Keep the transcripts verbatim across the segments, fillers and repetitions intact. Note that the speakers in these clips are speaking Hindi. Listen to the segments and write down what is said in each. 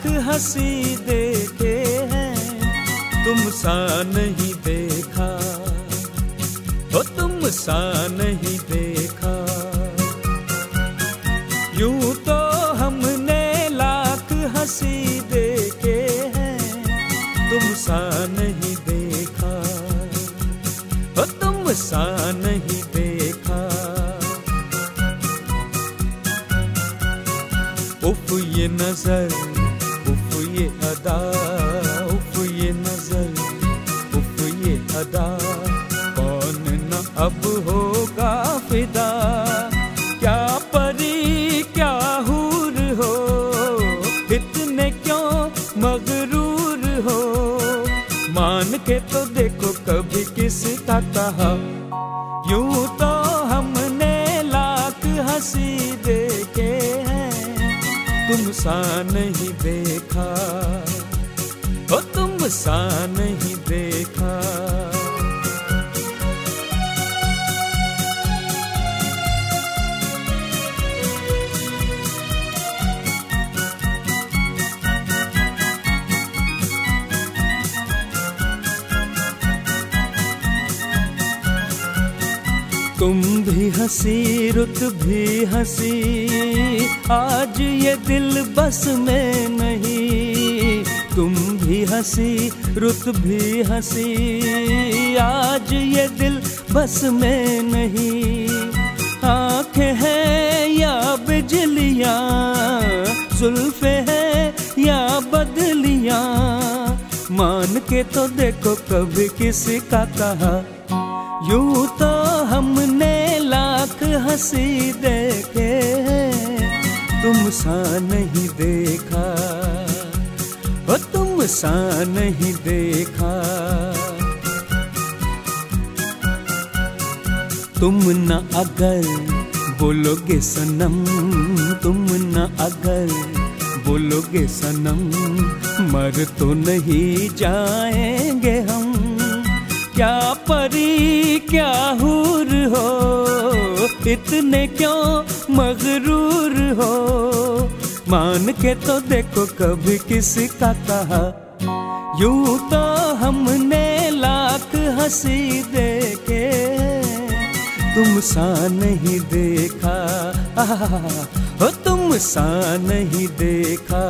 लाख हंसी देखे हैं, तुम सा नहीं देखा, ओ तुम सा नहीं देखा। यूं तो हमने लाख हंसी देखे हैं, तुम सा नहीं देखा, ओ तुम सा नहीं देखा। उफ ये नजर, उफ ये अदा, उफ ये नजर, उफ ये अदा, कौन न अब होगा फिदा। क्या परी क्या हूर हो, इतने क्यों मगरूर हो। मान के तो देखो कभी किसका कहा। यूं तो हमने लाख हंसी देखे हैं, तुम सा नहीं देखा, ओ तुम सा नहीं देखा। तुम भी हंसी रुत भी हंसी, आज ये दिल बस में नहीं। तुम भी हंसी रुत भी हंसी, आज ये दिल बस में नहीं। आंखें हैं या बिजलियां, जुल्फे हैं या बदलियां, मान के तो देखो कभी किसका कहा। यूं तो हमने लाख हंसी देखे हैं, तुम सा नहीं देखा, ओ तुम सा नहीं देखा। तुम न अगर बोलोगे सनम, तुम न अगर बोलोगे सनम, मर तो नहीं जाएंगे हम। क्या परी क्या हूर हो, इतने क्यों मगरूर हो। मान के तो देखो कभी किसका कहा। यूं तो हमने लाख हंसी देखे, तुम सा नहीं देखा, ओ तुम सा नहीं देखा।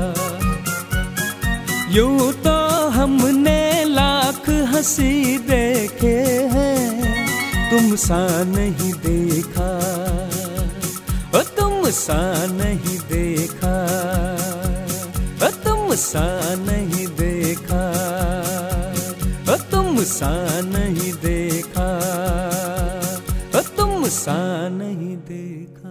यूं तो हमने लाख हंसी देखे हैं, तुम सा नहीं देखा, ओ तुम सा नहीं देखा, ओ तुम सा नहीं देखा, ओ तुम सा नहीं देखा, ओ तुम सा नहीं देखा।